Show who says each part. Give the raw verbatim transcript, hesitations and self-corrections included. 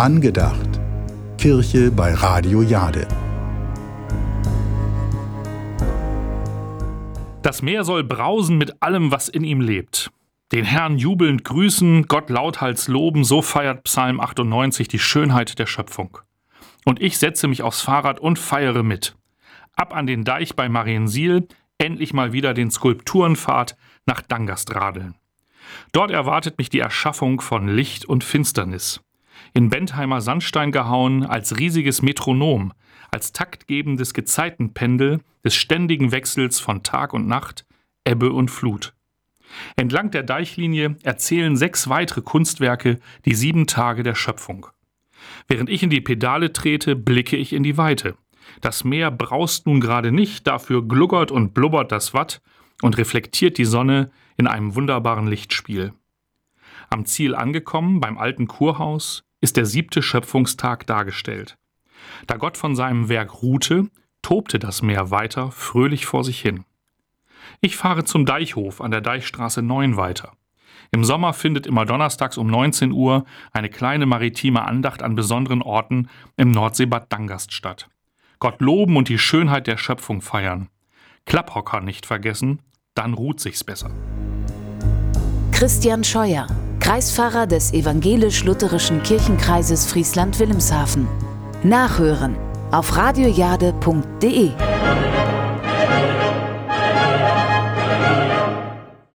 Speaker 1: Angedacht. Kirche bei Radio Jade.
Speaker 2: Das Meer soll brausen mit allem, was in ihm lebt. Den Herrn jubelnd grüßen, Gott lauthals loben, so feiert Psalm achtundneunzig die Schönheit der Schöpfung. Und ich setze mich aufs Fahrrad und feiere mit. Ab an den Deich bei Mariensiel, endlich mal wieder den Skulpturenpfad nach Dangast radeln. Dort erwartet mich die Erschaffung von Licht und Finsternis. In Bentheimer Sandstein gehauen, als riesiges Metronom, als taktgebendes Gezeitenpendel des ständigen Wechsels von Tag und Nacht, Ebbe und Flut. Entlang der Deichlinie erzählen sechs weitere Kunstwerke die sieben Tage der Schöpfung. Während ich in die Pedale trete, blicke ich in die Weite. Das Meer braust nun gerade nicht, dafür gluggert und blubbert das Watt und reflektiert die Sonne in einem wunderbaren Lichtspiel. Am Ziel angekommen, beim alten Kurhaus, ist der siebte Schöpfungstag dargestellt. Da Gott von seinem Werk ruhte, tobte das Meer weiter fröhlich vor sich hin. Ich fahre zum Deichhof an der Deichstraße neun weiter. Im Sommer findet immer donnerstags um neunzehn Uhr eine kleine maritime Andacht an besonderen Orten im Nordseebad Dangast statt. Gott loben und die Schönheit der Schöpfung feiern. Klapphocker nicht vergessen, dann ruht sich's besser.
Speaker 3: Christian Scheuer, Kreispfarrer des evangelisch-lutherischen Kirchenkreises Friesland-Wilhelmshaven. Nachhören auf radiojade punkt de.